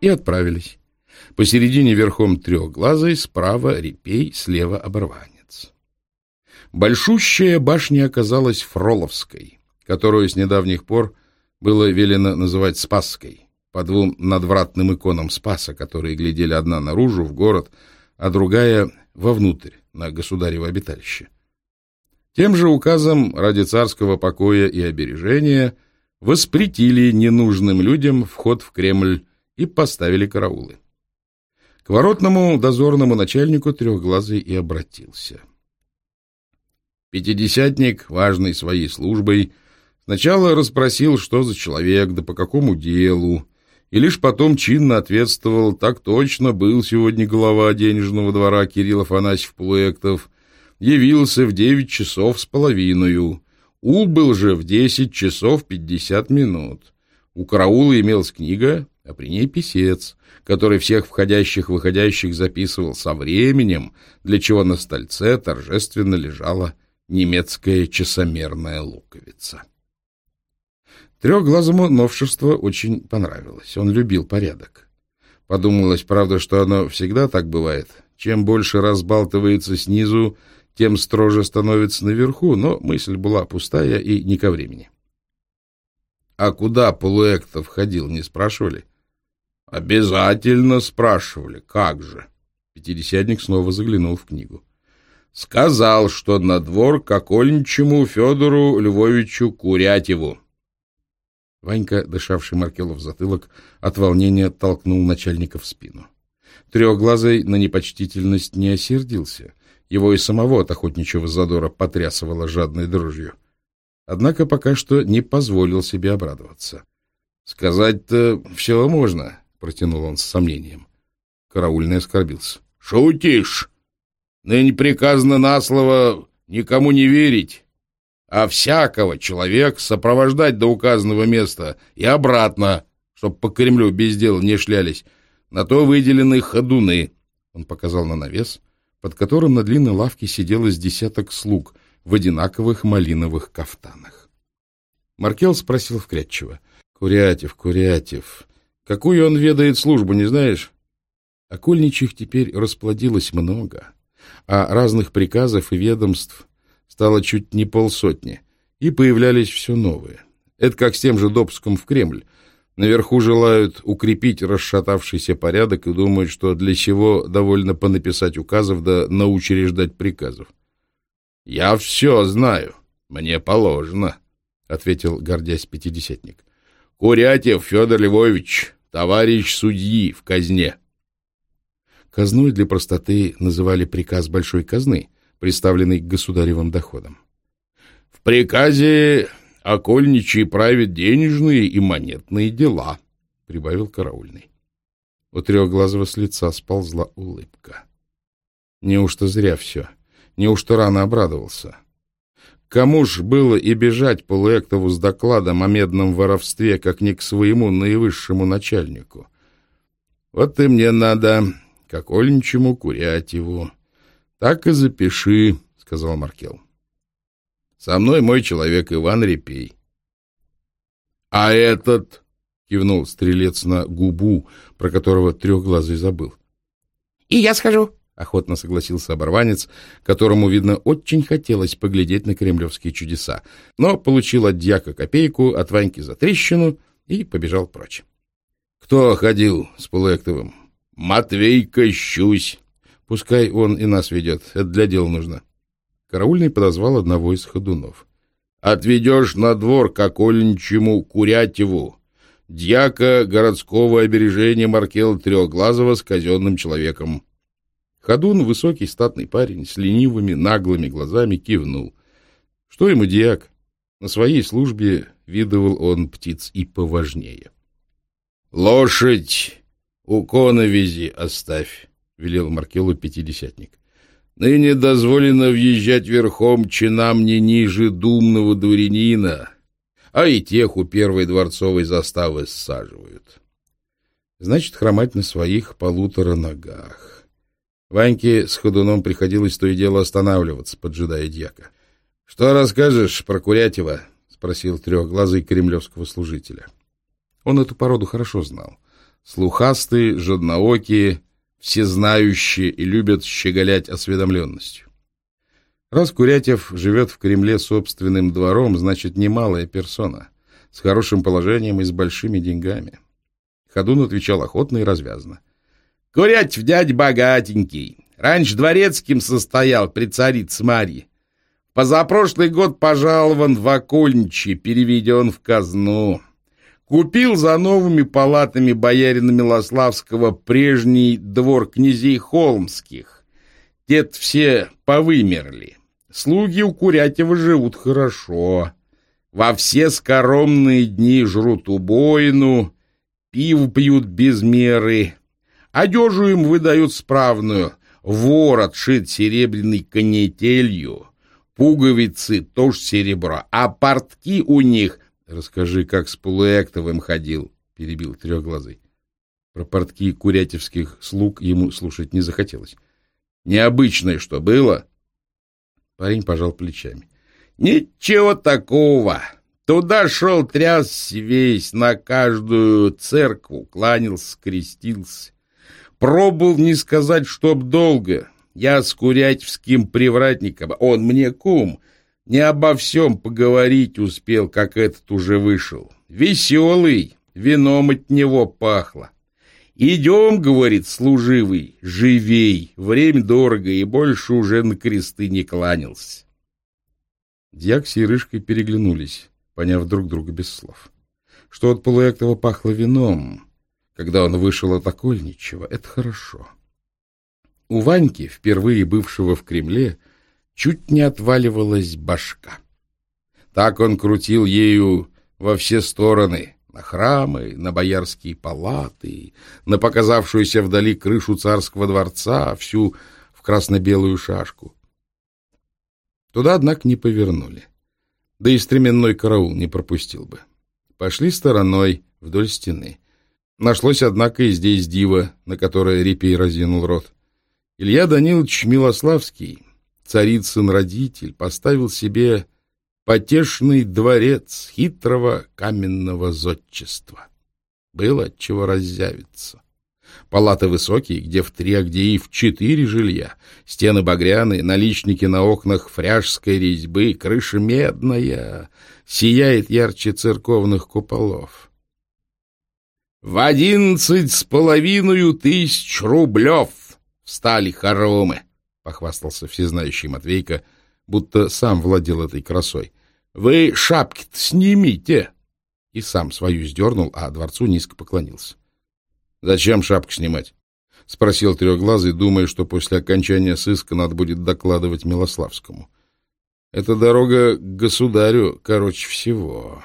и отправились. Посередине верхом Трехглазый, справа Репей, слева Оборванец. Большущая башня оказалась Фроловской, которую с недавних пор было велено называть Спасской, по двум надвратным иконам Спаса, которые глядели одна наружу, в город, а другая вовнутрь, на государево обиталище. Тем же указом ради царского покоя и обережения воспретили ненужным людям вход в Кремль и поставили караулы. К воротному дозорному начальнику Трехглазый и обратился. Пятидесятник, важный своей службой, сначала расспросил, что за человек, да по какому делу, и лишь потом чинно ответствовал: так точно, был сегодня глава денежного двора Кирилл Афанасьев Полуэктов, явился в 9 часов с половиною, убыл же в 10 часов 50 минут. У караула имелась книга, а при ней писец, который всех входящих-выходящих записывал со временем, для чего на стольце торжественно лежала немецкая часомерная луковица. Трехглазому новшество очень понравилось. Он любил порядок. Подумалось, правда, что оно всегда так бывает. Чем больше разбалтывается снизу, тем строже становится наверху, но мысль была пустая и не ко времени. — А куда Полуэктов ходил, не спрашивали? — Обязательно спрашивали. Как же? Пятидесятник снова заглянул в книгу. — Сказал, что на двор к окольничему Федору Львовичу Курятьеву. Ванька, дышавший Маркелу в затылок, от волнения толкнул начальника в спину. Трехглазый на непочтительность не осердился. Его и самого от охотничьего задора потрясывало жадной дрожью. Однако пока что не позволил себе обрадоваться. — Сказать-то все можно, — протянул он с сомнением. Караульный оскорбился. — Шутишь? Ныне приказано на слово никому не верить, а всякого человека сопровождать до указанного места и обратно, чтоб по Кремлю без дела не шлялись. На то выделены ходуны. Он показал на навес, под которым на длинной лавке сидело с десяток слуг в одинаковых малиновых кафтанах. Маркел спросил вкратчиво: — Курятьев, какую он ведает службу, не знаешь? Окольничьих теперь расплодилось много, а разных приказов и ведомств стало чуть не полсотни, и появлялись все новые. Это как с тем же допуском в Кремль. Наверху желают укрепить расшатавшийся порядок и думают, что для сего довольно понаписать указов да научреждать приказов. — Я все знаю, мне положено, — ответил, гордясь, пятидесятник. — Курятьев Федор Львович, товарищ судьи в казне. Казной для простоты называли приказ большой казны, представленный к государевым доходам. — В приказе окольничий правит денежные и монетные дела, — прибавил караульный. У Трехглазого с лица сползла улыбка. Неужто зря все? Неужто рано обрадовался? Кому ж было и бежать Полуэктову с докладом о медном воровстве, как не к своему наивысшему начальнику? Вот и мне надо к окольничьему Курятьеву. Так и запиши, — сказал Маркел. Со мной мой человек Иван Репей. — А этот? — кивнул стрелец на губу, про которого Трехглазый забыл. — И я схожу, — охотно согласился Оборванец, которому, видно, очень хотелось поглядеть на кремлевские чудеса, но получил от дьяка копейку, от Ваньки затрещину и побежал прочь. — Кто ходил с Полуэктовым? — Матвейка Щусь. Пускай он и нас ведет, это для дела нужно. Караульный подозвал одного из ходунов. — Отведешь на двор к окольничьему Курятьеву, дьяка городского обережения Маркела Трехглазого с казенным человеком. Ходун, высокий статный парень, с ленивыми наглыми глазами, кивнул. Что ему дьяк? На своей службе видывал он птиц и поважнее. — Лошадь у коновизи оставь, — велел Маркелу пятидесятник. — Ныне дозволено въезжать верхом чинам не ниже думного дворянина, а и тех у первой дворцовой заставы ссаживают. Значит, хромать на своих 1,5 ногах. Ваньке с ходуном приходилось то и дело останавливаться, поджидая дьяка. — Что расскажешь про Курятьева? — спросил Трехглазый кремлевского служителя. Он эту породу хорошо знал. Слухастые, жадноокие, всезнающие и любят щеголять осведомленностью. Раз Курятев живет в Кремле собственным двором, значит, немалая персона, с хорошим положением и с большими деньгами. Ходун отвечал охотно и развязно. Курятев дядь богатенький. Раньше дворецким состоял при царице Марье. Позапрошлый год пожалован в окольничье, переведен в казну. Купил за новыми палатами боярина Милославского прежний двор князей Холмских. Те все повымерли. Слуги у Курятева живут хорошо. Во все скоромные дни жрут убоину, пиво пьют без меры. Одежу им выдают справную, ворот шит серебряной канителью, пуговицы тоже серебро, а портки у них... — Расскажи, как с Полуэктовым ходил, — перебил Трехглазый. Про портки курятевских слуг ему слушать не захотелось. — Необычное что было? Парень пожал плечами. — Ничего такого. Туда шел тряс весь, на каждую церкву кланялся, крестился. Пробовал не сказать, чтоб долго. Я с курятевским привратником, он мне кум, не обо всем поговорить успел, как этот уже вышел. Веселый, вином от него пахло. «Идем, — говорит, — служивый, живей, время дорого, и больше уже на кресты не кланялся». Дьяк с Ярышкой переглянулись, поняв друг друга без слов. Что от Полуэктова пахло вином, когда он вышел от окольничьего, это хорошо. У Ваньки, впервые бывшего в Кремле, чуть не отваливалась башка. Так он крутил ею во все стороны, на храмы, на боярские палаты, на показавшуюся вдали крышу царского дворца, всю в красно-белую шашку. Туда, однако, не повернули. Да и стременной караул не пропустил бы. Пошли стороной вдоль стены. Нашлось, однако, и здесь диво, на которое Репей разинул рот. Илья Данилович Милославский, царицын родитель, поставил себе потешный дворец хитрого каменного зодчества. Было от чего раззявиться. Палаты высокие, где в 3, а где и в 4 жилья. Стены багряные, наличники на окнах фряжской резьбы, крыша медная, сияет ярче церковных куполов. В 11,5 тысяч рублев встали хоромы, — похвастался всезнающий Матвейка, будто сам владел этой красой. — Вы шапки-то снимите! И сам свою сдернул, а дворцу низко поклонился. — Зачем шапку снимать? — спросил Трехглазый, думая, что после окончания сыска надо будет докладывать Милославскому. — Это дорога к государю, короче всего.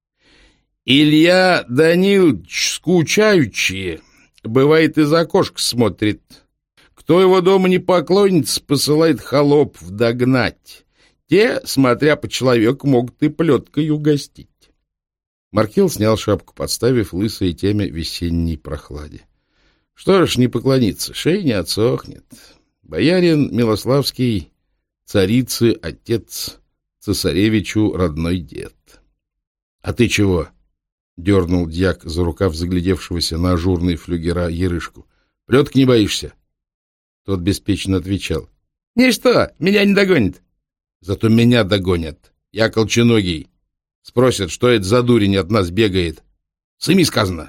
Илья Данилович, скучаючи, бывает, из окошка смотрит. Кто его дома не поклонится, посылает холопов догнать. Те, смотря по человеку, могут и плеткой угостить. Маркел снял шапку, подставив лысой теме весенней прохладе. Что ж не поклониться, шея не отсохнет. Боярин Милославский, царицы отец, цесаревичу родной дед. — А ты чего? — дернул дьяк за рукав заглядевшегося на ажурные флюгера Ярышку. — Плеток не боишься? Тот беспечно отвечал. — Ничто, меня не догонит. — Зато меня догонят. Я колченогий. Спросят, что это за дурень от нас бегает. Сыми сказано.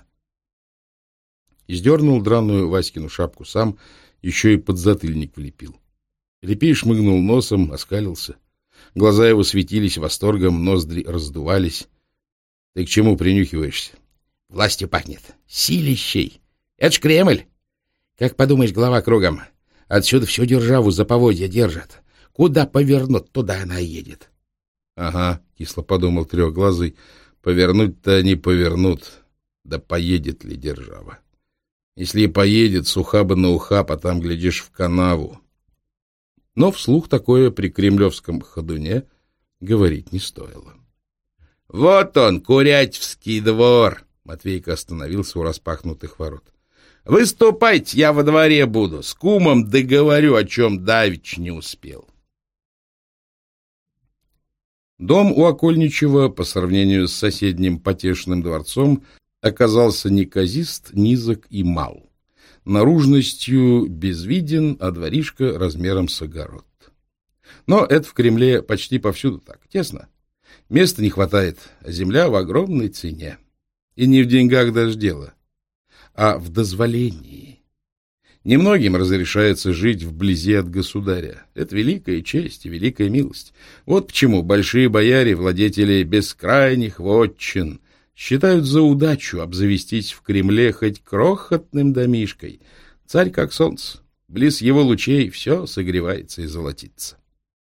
И сдернул драную Васькину шапку сам, еще и подзатыльник влепил. Репей шмыгнул носом, оскалился. Глаза его светились восторгом, ноздри раздувались. — Ты к чему принюхиваешься? — Властью пахнет. Силищей. Это ж Кремль. Как подумаешь, голова кругом. Отсюда всю державу за поводья держат. Куда повернут, туда она и едет. — Ага, — кисло подумал Трехглазый, — повернуть-то они повернут. Да поедет ли держава? Если и поедет, с ухаба на ухаб, а там, глядишь, в канаву. Но вслух такое при кремлевском ходуне говорить не стоило. — Вот он, Курятевский двор! — Матвейка остановился у распахнутых ворот. — Выступайте, я во дворе буду, с кумом договорю, о чем давич не успел. Дом у Окольничьего, по сравнению с соседним потешным дворцом, оказался неказист, низок и мал. Наружностью безвиден, а дворишко размером с огород. Но это в Кремле почти повсюду так, тесно. Места не хватает, а земля в огромной цене. И не в деньгах даже дело, а в дозволении. Немногим разрешается жить вблизи от государя. Это великая честь и великая милость. Вот почему большие бояре, владетели бескрайних вотчин, считают за удачу обзавестись в Кремле хоть крохотным домишкой. Царь как солнце, близ его лучей все согревается и золотится.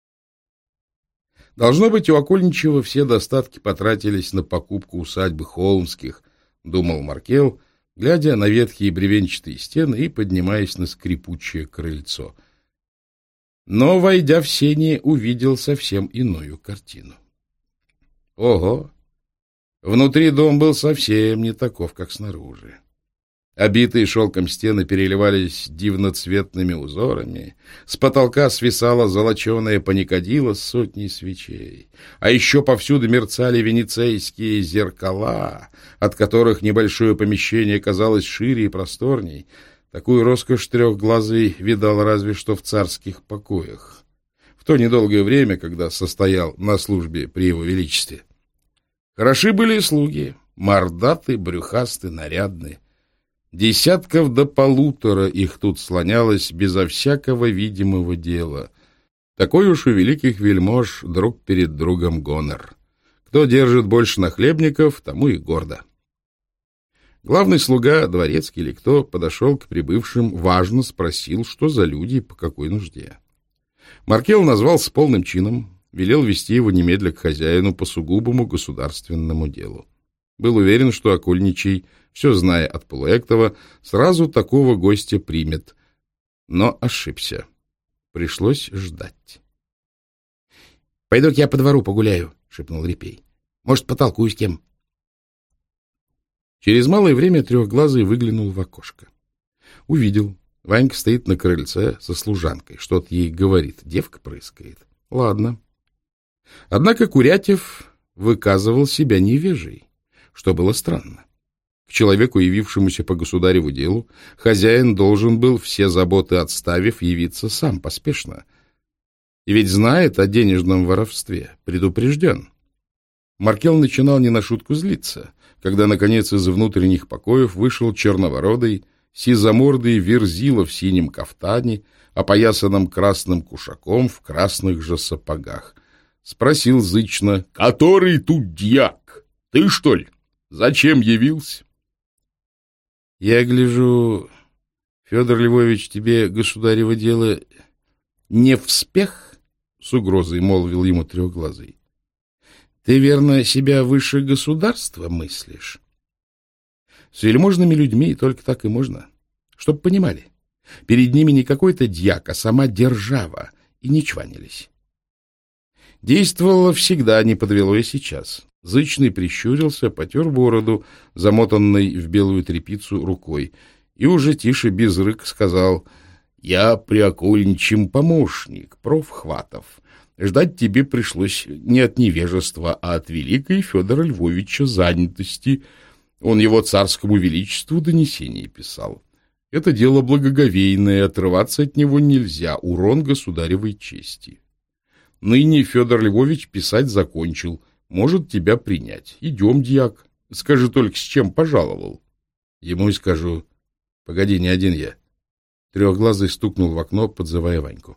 Должно быть, у Окольничева все достатки потратились на покупку усадьбы Холмских, думал Маркел, глядя на ветхие бревенчатые стены и поднимаясь на скрипучее крыльцо. Но, войдя в сени, увидел совсем иную картину. Ого! Внутри дом был совсем не таков, как снаружи. Обитые шелком стены переливались дивноцветными узорами, с потолка свисала золоченая паникадила с сотней свечей, а еще повсюду мерцали венецейские зеркала, от которых небольшое помещение казалось шире и просторней. Такую роскошь трехглазый видал разве что в царских покоях, в то недолгое время, когда состоял на службе при его величестве. Хороши были и слуги, мордаты, брюхасты, нарядные. Десятков до полутора их тут слонялось безо всякого видимого дела. Такой уж у великих вельмож друг перед другом гонор. Кто держит больше нахлебников, тому и гордо. Главный слуга, дворецкий или кто, подошел к прибывшим, важно спросил, что за люди и по какой нужде. Маркел назвался полным чином, велел вести его немедля к хозяину по сугубому государственному делу. Был уверен, что Окольничий, все зная от Полуэктова, сразу такого гостя примет. Но ошибся. Пришлось ждать. — Пойду-ка я по двору погуляю, — шепнул Репей. — Может, потолкую с кем. Через малое время трехглазый выглянул в окошко. Увидел. Ванька стоит на крыльце со служанкой. Что-то ей говорит. Девка прыскает. Ладно. Однако Курятев выказывал себя невежей, что было странно. К человеку, явившемуся по государеву делу, хозяин должен был, все заботы отставив, явиться сам поспешно. И ведь знает о денежном воровстве, предупрежден. Маркел начинал не на шутку злиться, когда, наконец, из внутренних покоев вышел черновородый, сизомордый верзила в синем кафтане, опоясанном красным кушаком в красных же сапогах. Спросил зычно: — Который тут дьяк? Ты, что ли? Зачем явился? — Я гляжу, Федор Львович, тебе государево дело не вспех? — с угрозой молвил ему трехглазый. — Ты, верно, себя выше государства мыслишь? С вельможными людьми только так и можно. Чтоб понимали, перед ними не какой-то дьяк, а сама держава, и не чванились. Действовало всегда, не подвело и сейчас. Зычный прищурился, потер бороду, замотанной в белую тряпицу рукой, и уже тише, без рык, сказал: — Я при Окольничьем помощник, проф. Хватов. Ждать тебе пришлось не от невежества, а от великой Федора Львовича занятости. Он его царскому величеству донесение писал. Это дело благоговейное, отрываться от него нельзя, урон государевой чести. Ныне Федор Львович писать закончил, может тебя принять. Идем, дьяк. Скажи только, с чем пожаловал. Ему и скажу. Погоди, не один я. Трехглазый стукнул в окно, подзывая Ваньку.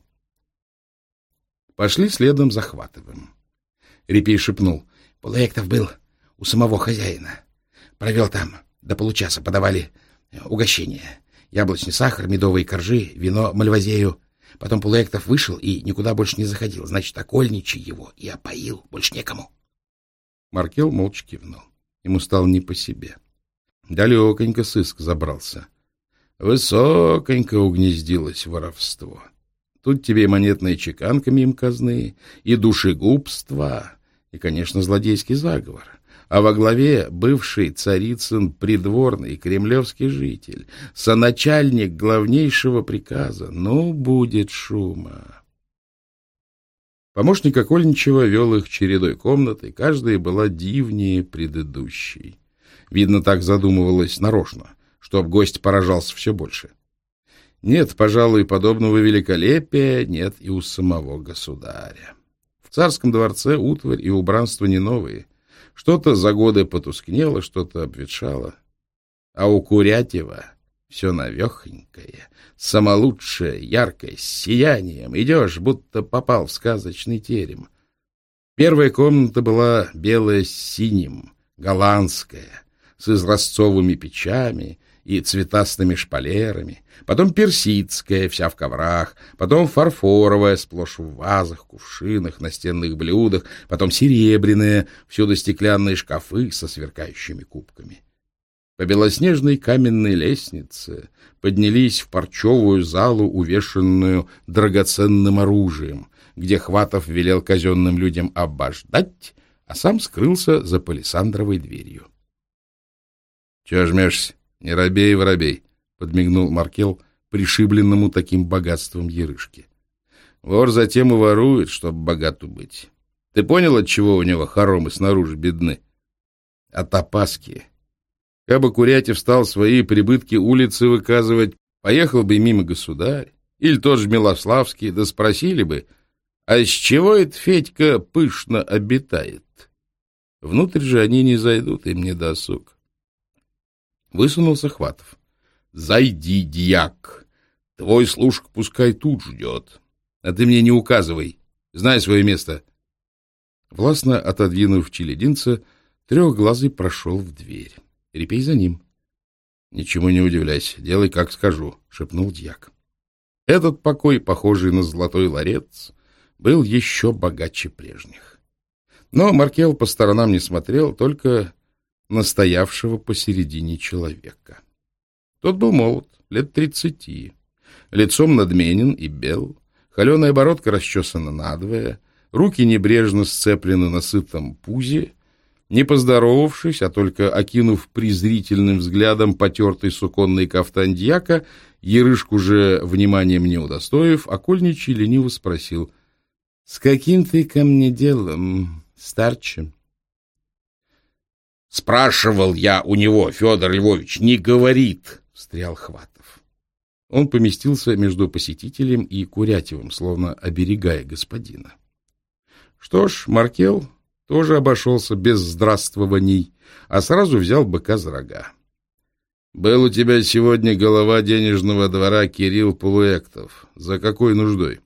Пошли следом за Хватовым. Репей шепнул: — Полуэктов был у самого хозяина. Провел там, до получаса подавали угощения. Яблочный сахар, медовые коржи, вино мальвазею. Потом Полуэктов вышел и никуда больше не заходил. Значит, Окольничий его и опоил. Больше некому. Маркел молча кивнул. Ему стало не по себе. Далеконько сыск забрался. Высоконько угнездилось воровство. Тут тебе и монетная чеканка мимо казны, и душегубство, и, конечно, злодейский заговор. А во главе бывший Царицын придворный кремлевский житель, соначальник главнейшего приказа. Ну, будет шума. Помощник Окольничева вел их чередой комнат, и каждая была дивнее предыдущей. Видно, так задумывалась нарочно, чтоб гость поражался все больше. Нет, пожалуй, подобного великолепия нет и у самого государя. В царском дворце утварь и убранство не новые. Что-то за годы потускнело, что-то обветшало. А у Курятьева все навехонькое, самолучшее, яркое, с сиянием. Идешь, будто попал в сказочный терем. Первая комната была белая с синим, голландская, с изразцовыми печами и цветастыми шпалерами, потом персидская, вся в коврах, потом фарфоровая, сплошь в вазах, кувшинах, настенных блюдах, потом серебряная, всюду стеклянные шкафы со сверкающими кубками. По белоснежной каменной лестнице поднялись в парчевую залу, увешанную драгоценным оружием, где Хватов велел казенным людям обождать, а сам скрылся за палисандровой дверью. — Чего жмешься? Не робей, воробей, — подмигнул Маркел пришибленному таким богатством Ярышке. — Вор затем и ворует, чтобы богату быть. Ты понял, отчего у него хоромы снаружи бедны? От опаски. Кабы Курятьев стал свои прибытки улицы выказывать, поехал бы мимо государь, или тот же Милославский, да спросили бы, а с чего это Федька пышно обитает? Внутрь же они не зайдут, им не досуг. Высунулся Хватов. — Зайди, дьяк, твой служка пускай тут ждет, а ты мне не указывай, знай свое место. Властно отодвинув челядинца, трехглазый прошел в дверь. Репей за ним. — Ничему не удивляйся, делай, как скажу, — шепнул дьяк. Этот покой, похожий на золотой ларец, был еще богаче прежних. Но Маркел по сторонам не смотрел, только на стоявшего посередине человека. Тот был молод, лет 30, лицом надменен и бел, холеная бородка расчесана надвое, руки небрежно сцеплены на сытом пузе. Не поздоровавшись, а только окинув презрительным взглядом потертый суконный кафтан дьяка, Ярышку же вниманием не удостоив, окольничий лениво спросил: — С каким ты ко мне делом, старче? — Спрашивал я у него, Федор Львович, не говорит, — встрял Хватов. Он поместился между посетителем и Курятьевым, словно оберегая господина. Что ж, Маркел тоже обошелся без здравствований, а сразу взял быка за рога. — Был у тебя сегодня голова денежного двора Кирилл Полуэктов. За какой нуждой?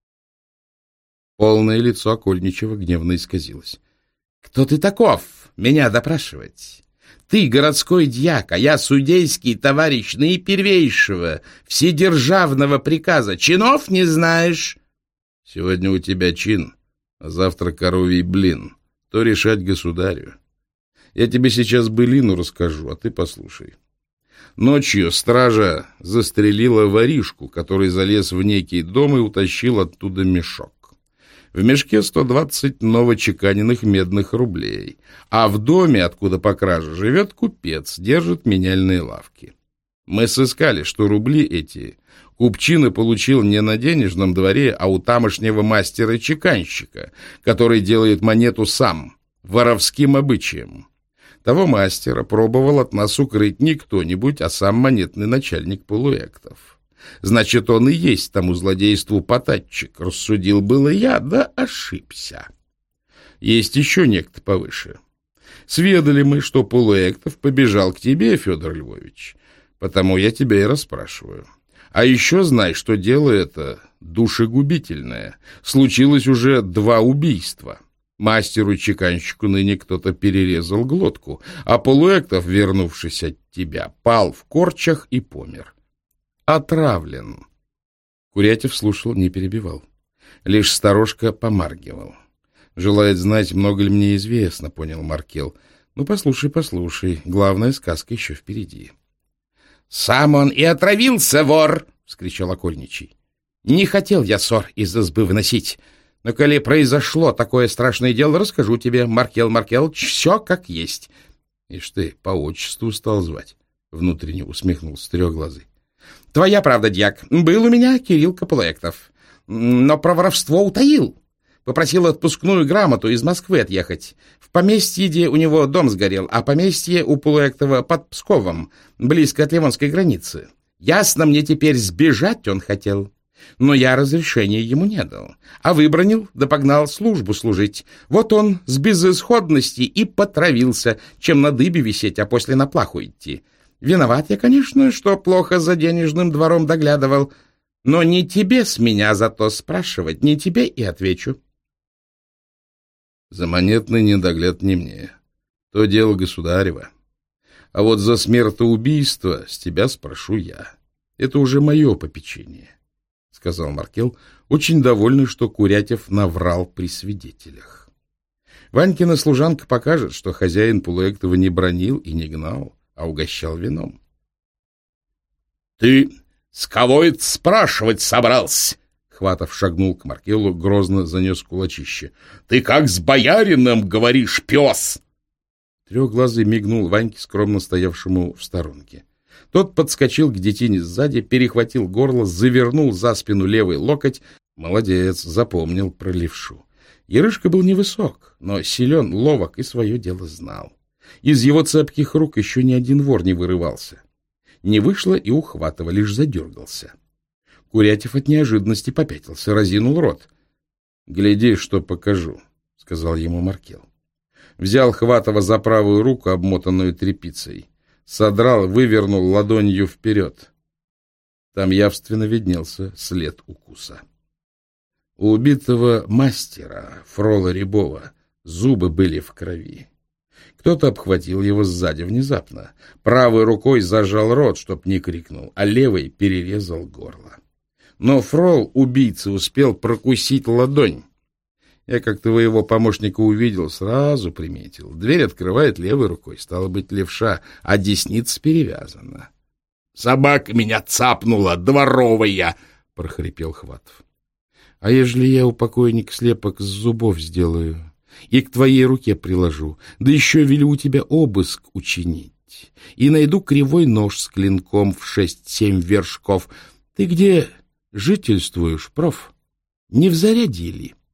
Полное лицо Окольничева гневно исказилось. — Кто ты таков меня допрашивать? Ты городской дьяк, а я судейский товарищ наипервейшего вседержавного приказа. Чинов не знаешь? — Сегодня у тебя чин, а завтра коровий блин. То решать государю. Я тебе сейчас былину расскажу, а ты послушай. Ночью стража застрелила воришку, который залез в некий дом и утащил оттуда мешок. В мешке 120 новочеканенных медных рублей, а в доме, откуда по краже, живет купец, держит меняльные лавки. Мы сыскали, что рубли эти купчина получил не на денежном дворе, а у тамошнего мастера-чеканщика, который делает монету сам, воровским обычаем. Того мастера пробовал от нас укрыть не кто-нибудь, а сам монетный начальник Полуэктов. Значит, он и есть тому злодейству потатчик, рассудил было я, да ошибся. Есть еще некто повыше. Сведали мы, что Полуэктов побежал к тебе, Федор Львович, потому я тебя и расспрашиваю. А еще знай, что дело это душегубительное. Случилось уже 2 убийства. Мастеру-чеканщику ныне кто-то перерезал глотку, а Полуэктов, вернувшись от тебя, пал в корчах и помер. Отравлен. Курятьев слушал, не перебивал. Лишь сторожка помаргивал. Желает знать, много ли мне известно, понял Маркел. Ну, послушай, послушай, главная сказка еще впереди. — Сам он и отравился, вор! — вскричал окольничий. — Не хотел я ссор из избы выносить, но коли произошло такое страшное дело, расскажу тебе, Маркел Маркелыч, все как есть. — Ишь ты, по отчеству стал звать, — внутренне усмехнулся трехглазый. — Твоя правда, дьяк, был у меня Кирилл Полуэктов, но про воровство утаил. Попросил отпускную грамоту из Москвы отъехать. В поместье, где у него дом сгорел, а поместье у Полуэктова под Псковом, близко от Ливонской границы. Ясно, мне теперь сбежать он хотел. Но я разрешения ему не дал. А выбранил, да погнал службу служить. Вот он с безысходности и потравился, чем на дыбе висеть, а после на плаху идти. Виноват я, конечно, что плохо за денежным двором доглядывал, но не тебе с меня зато спрашивать, не тебе и отвечу. За монетный недогляд не мне. То дело государева. А вот за смертоубийство с тебя спрошу я. Это уже мое попечение, — сказал Маркел, очень довольный, что Курятев наврал при свидетелях. Ванькина служанка покажет, что хозяин Полуэктова не бранил и не гнал, а угощал вином. — Ты с кого это спрашивать собрался? Хватов шагнул к Маркелу, грозно занес кулачище. — Ты как с боярином говоришь, пес! Трехглазый мигнул Ваньке, скромно стоявшему в сторонке. Тот подскочил к детине сзади, перехватил горло, завернул за спину левый локоть. Молодец, запомнил про левшу. Ярышка был невысок, но силен, ловок и свое дело знал. Из его цепких рук еще ни один вор не вырывался. Не вышло и у Хватова, лишь задергался. Курятев от неожиданности попятился, разинул рот. — Гляди, что покажу, — сказал ему Маркел. Взял Хватова за правую руку, обмотанную тряпицей, содрал, вывернул ладонью вперед. Там явственно виднелся след укуса. У убитого мастера, Фрола Рябова, зубы были в крови. Кто-то обхватил его сзади внезапно, правой рукой зажал рот, чтоб не крикнул, а левой перерезал горло. Но Фрол, убийца, успел прокусить ладонь. Я как твоего помощника увидел, сразу приметил. Дверь открывает левой рукой, стало быть, левша, а десница перевязана. — Собака меня цапнула, дворовая! — прохрипел Хватов. — А ежели я у покойника слепок с зубов сделаю и к твоей руке приложу, да еще велю у тебя обыск учинить, и найду кривой нож с клинком в 6-7 вершков, ты где жительствуешь, проф? Не в Зарядье ли?